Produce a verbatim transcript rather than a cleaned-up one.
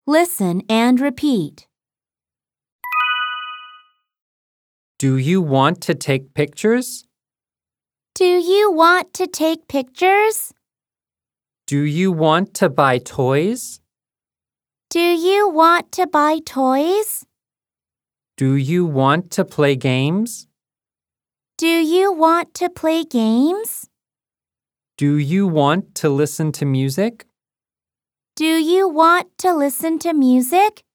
Listen and repeat. Do you want to take pictures? Do you want to take pictures? Do you want to buy toys? Do you want to buy toys? Do you want to play games? Do you want to play games? Do you want to listen to music? Do you want to listen to music?